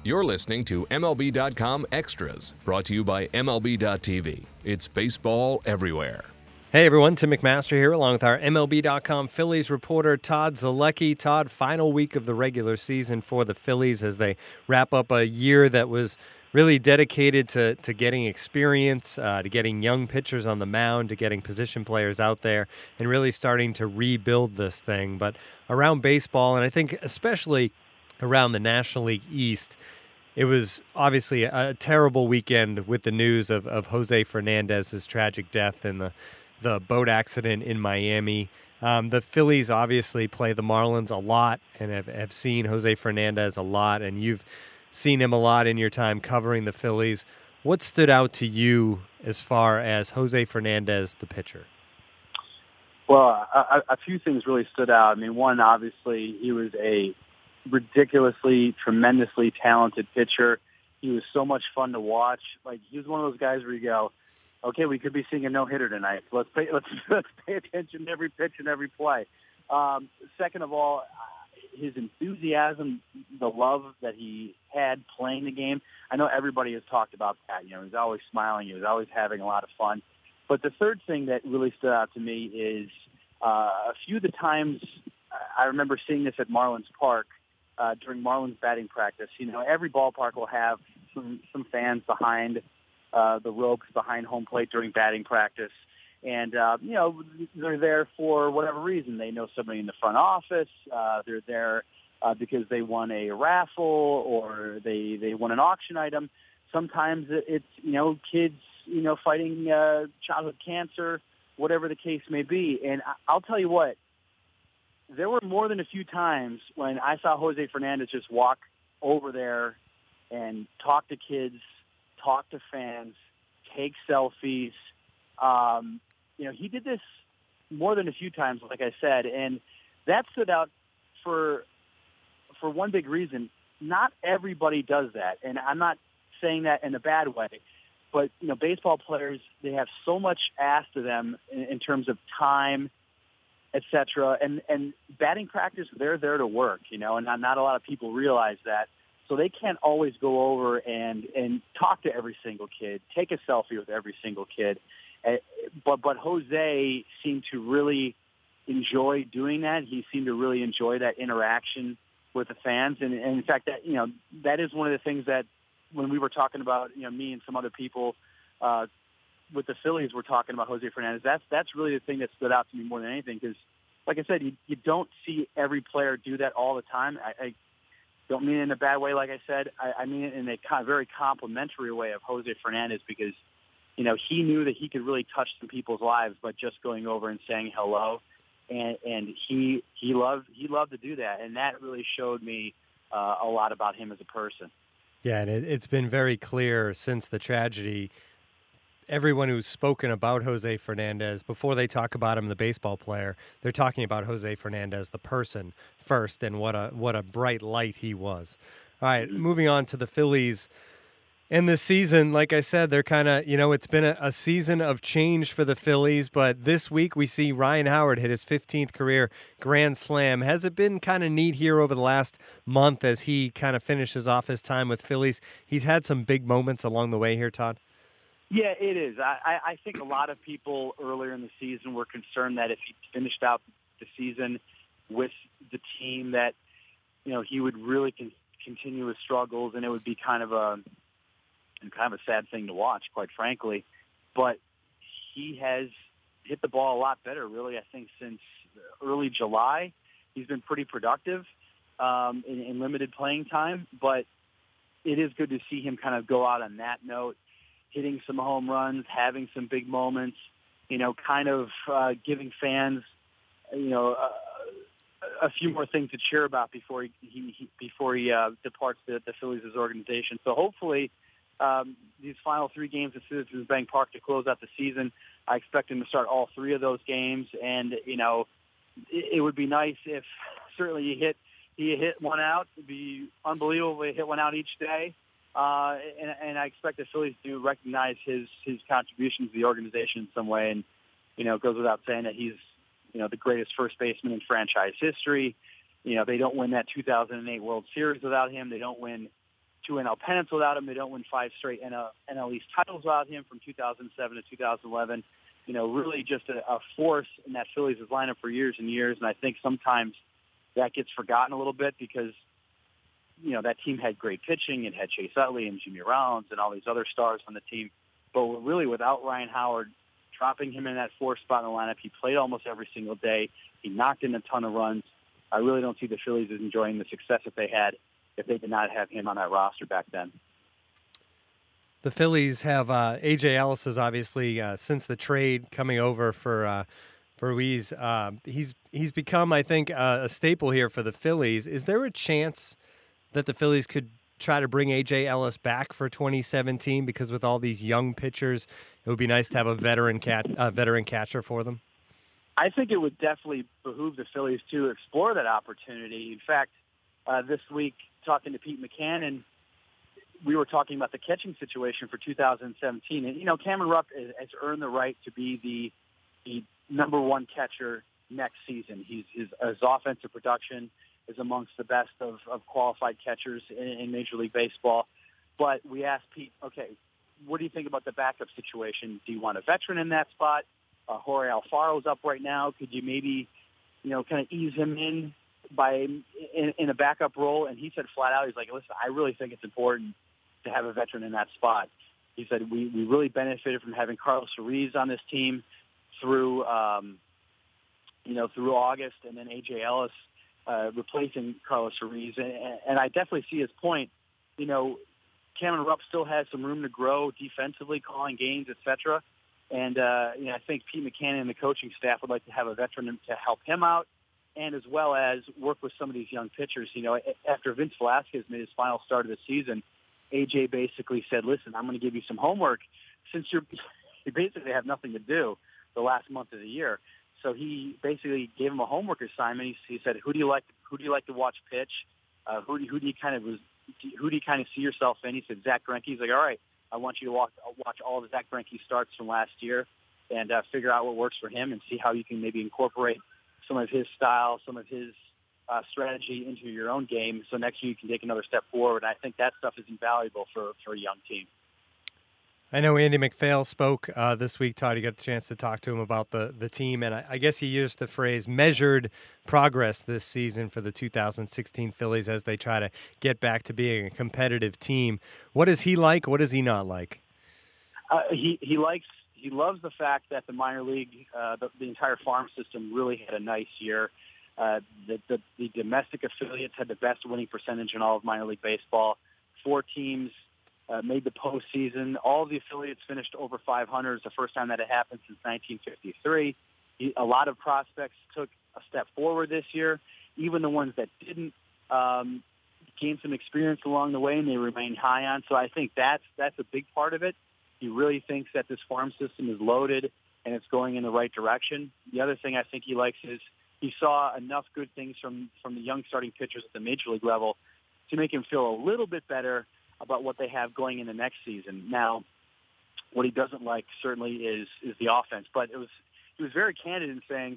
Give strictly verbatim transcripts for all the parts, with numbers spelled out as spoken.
You're listening to M L B dot com Extras, brought to you by M L B dot T V. It's baseball everywhere. Hey everyone, Tim McMaster here along with our M L B dot com Phillies reporter Todd Zolecki. Todd, final week of the regular season for the Phillies as they wrap up a year that was really dedicated to, to getting experience, uh, to getting young pitchers on the mound, to getting position players out there, and really starting to rebuild this thing. But around baseball, and I think especially around the National League East, it was obviously a, a terrible weekend with the news of, of Jose Fernandez's tragic death and the, the boat accident in Miami. Um, the Phillies obviously play the Marlins a lot and have, have seen Jose Fernandez a lot, and you've seen him a lot in your time covering the Phillies. What stood out to you as far as Jose Fernandez, the pitcher? Well, a, a few things really stood out. I mean, one, obviously, he was a ridiculously, tremendously talented pitcher. He was so much fun to watch. Like, he was one of those guys where you go, okay, we could be seeing a no-hitter tonight. So let's pay, let's, let's pay attention to every pitch and every play. Um, second of all, his enthusiasm, the love that he had playing the game. I know everybody has talked about that. You know, he was always smiling. He was always having a lot of fun. But the third thing that really stood out to me is uh, a few of the times I remember seeing this at Marlins Park, Uh, during Marlins batting practice. You know, every ballpark will have some, some fans behind uh, the ropes, behind home plate during batting practice. And, uh, you know, they're there for whatever reason. They know somebody in the front office. Uh, they're there uh, because they won a raffle or they, they won an auction item. Sometimes it's, you know, kids, you know, fighting uh, childhood cancer, whatever the case may be. And I'll tell you what, there were more than a few times when I saw Jose Fernandez just walk over there and talk to kids, talk to fans, take selfies. Um, you know, he did this more than a few times, like I said, and that stood out for for one big reason. Not everybody does that, and I'm not saying that in a bad way, but, you know, baseball players, they have so much asked of them in, in terms of time, et cetera. And, and batting practice, they're there to work, you know, and not, not a lot of people realize that. So they can't always go over and, and talk to every single kid, take a selfie with every single kid. Uh, but, but Jose seemed to really enjoy doing that. He seemed to really enjoy that interaction with the fans. And, and in fact, that, you know, that is one of the things that when we were talking about, you know, me and some other people, uh, with the Phillies, we're talking about Jose Fernandez. That's that's really the thing that stood out to me more than anything because, like I said, you, you don't see every player do that all the time. I, I don't mean it in a bad way, like I said. I, I mean it in a kind of very complimentary way of Jose Fernandez because, you know, he knew that he could really touch some people's lives by just going over and saying hello, and and he he loved he loved to do that, and that really showed me uh, a lot about him as a person. Yeah, and it, it's been very clear since the tragedy. Everyone who's spoken about Jose Fernandez, before they talk about him, the baseball player, they're talking about Jose Fernandez, the person, first, and what a what a bright light he was. All right, moving on to the Phillies. And this season, like I said, they're kind of, you know, it's been a, a season of change for the Phillies, but this week we see Ryan Howard hit his fifteenth career grand slam. Has it been kind of neat here over the last month as he kind of finishes off his time with Phillies? He's had some big moments along the way here, Todd. Yeah, it is. I, I think a lot of people earlier in the season were concerned that if he finished out the season with the team that, you know, he would really con- continue his struggles and it would be kind of a kind of a sad thing to watch, quite frankly. But he has hit the ball a lot better, really, I think, since early July. He's been pretty productive um, in, in limited playing time, but it is good to see him kind of go out on that note, hitting some home runs, having some big moments, you know, kind of uh, giving fans, you know, uh, a few more things to cheer about before he, he, he before he uh, departs the, the Phillies' organization. So hopefully um, these final three games at Citizens Bank Park to close out the season, I expect him to start all three of those games. And, you know, it, it would be nice if certainly he hit, he hit one out. It would be unbelievable if he hit one out each day. Uh, and, and I expect the Phillies to recognize his, his contribution to the organization in some way. And, you know, it goes without saying that he's, you know, the greatest first baseman in franchise history. You know, they don't win that two thousand eight World Series without him. They don't win two N L pennants without him. They don't win five straight N L East titles without him from two thousand seven to two thousand eleven. You know, really just a, a force in that Phillies lineup for years and years. And I think sometimes that gets forgotten a little bit because, you know, that team had great pitching. It had Chase Utley and Jimmy Rollins and all these other stars on the team. But really, without Ryan Howard, dropping him in that fourth spot in the lineup, he played almost every single day. He knocked in a ton of runs. I really don't see the Phillies as enjoying the success that they had if they did not have him on that roster back then. The Phillies have uh, A J Ellis is obviously uh, since the trade coming over for uh, for Ruiz. Uh, he's he's become, I think, uh, a staple here for the Phillies. Is there a chance that the Phillies could try to bring A J Ellis back for twenty seventeen? Because with all these young pitchers, it would be nice to have a veteran cat uh, veteran catcher for them. I think it would definitely behoove the Phillies to explore that opportunity. In fact, uh, this week talking to Pete McCannon, we were talking about the catching situation for two thousand seventeen. And, you know, Cameron Rupp has earned the right to be the, the number one catcher next season. He's, his, his offensive production is amongst the best of, of qualified catchers in, in Major League Baseball. But we asked Pete, okay, what do you think about the backup situation? Do you want a veteran in that spot? Uh, Jorge Alfaro's up right now. Could you maybe, you know, kind of ease him in by in, in a backup role? And he said flat out, he's like, listen, I really think it's important to have a veteran in that spot. He said, we, we really benefited from having Carlos Ruiz on this team through, um, you know, through August, and then A J Ellis uh, replacing Carlos Ruiz. And, and I definitely see his point. You know, Cameron Rupp still has some room to grow defensively, calling games, et cetera. And, uh, you know, I think Pete McCannon and the coaching staff would like to have a veteran to help him out, and as well as work with some of these young pitchers. You know, after Vince Velasquez made his final start of the season, A J basically said, listen, I'm going to give you some homework since you're, you basically have nothing to do the last month of the year. So he basically gave him a homework assignment. He, he said, who do you like, who do you like to watch pitch? Uh, who, do, who do you kind of, who do you kind of see yourself in? He said, Zach Greinke. He's like, all right, I want you to walk, watch all of Zach Greinke starts from last year and uh, figure out what works for him and see how you can maybe incorporate some of his style, some of his uh, strategy into your own game. So next year you can take another step forward. And I think that stuff is invaluable for, for a young team. I know Andy MacPhail spoke uh, this week. Todd, you got a chance to talk to him about the, the team, and I, I guess he used the phrase measured progress this season for the two thousand sixteen Phillies as they try to get back to being a competitive team. What is he like? What is he not like? Uh, he, he likes, he loves the fact that the minor league, uh, the, the entire farm system really had a nice year. Uh, the, the, the domestic affiliates had the best winning percentage in all of minor league baseball. Four teams Uh, made the postseason. All of the affiliates finished over five hundred. It's the first time that it happened since nineteen fifty-three. He, a lot of prospects took a step forward this year. Even the ones that didn't um, gain some experience along the way, and they remain high on. So I think that's that's a big part of it. He really thinks that this farm system is loaded and it's going in the right direction. The other thing I think he likes is he saw enough good things from, from the young starting pitchers at the major league level to make him feel a little bit better about what they have going in the next season. Now, what he doesn't like certainly is is the offense, but it was he was very candid in saying,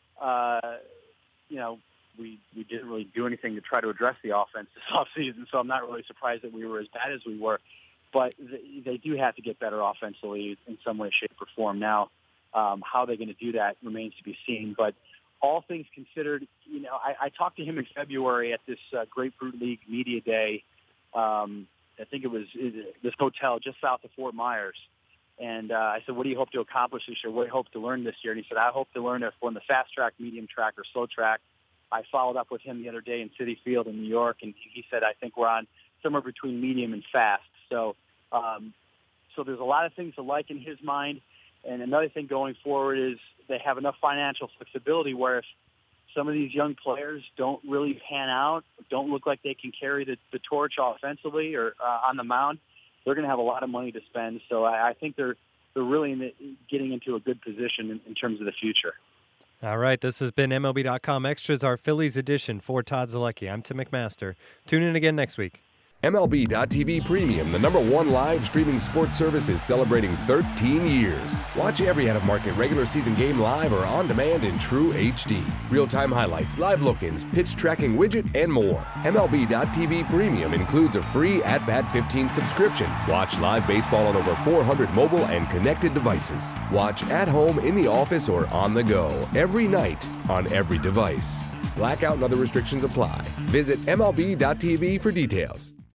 uh, you know, we we didn't really do anything to try to address the offense this offseason, so I'm not really surprised that we were as bad as we were. But they, they do have to get better offensively in some way, shape, or form. Now, um, how they're going to do that remains to be seen. But all things considered, you know, I, I talked to him in February at this uh, Grapefruit League Media Day. Um, I think it was this hotel just south of Fort Myers. And uh, I said, what do you hope to accomplish this year? What do you hope to learn this year? And he said, I hope to learn if we're in the fast track, medium track, or slow track. I followed up with him the other day in Citi Field in New York, and he said, I think we're on somewhere between medium and fast. So um, so there's a lot of things to like in his mind. And another thing going forward is they have enough financial flexibility where if some of these young players don't really pan out, don't look like they can carry the, the torch offensively or uh, on the mound, they're going to have a lot of money to spend. So I, I think they're they're really in the, getting into a good position in, in terms of the future. All right, this has been M L B dot com Extras, our Phillies edition. For Todd Zolecki, I'm Tim McMaster. Tune in again next week. M L B dot T V Premium, the number one live streaming sports service, is celebrating thirteen years. Watch every out-of-market regular season game live or on demand in true H D. Real-time highlights, live look-ins, pitch tracking widget, and more. M L B dot T V Premium includes a free At Bat fifteen subscription. Watch live baseball on over four hundred mobile and connected devices. Watch at home, in the office, or on the go every night on every device. Blackout and other restrictions apply. Visit M L B dot T V for details.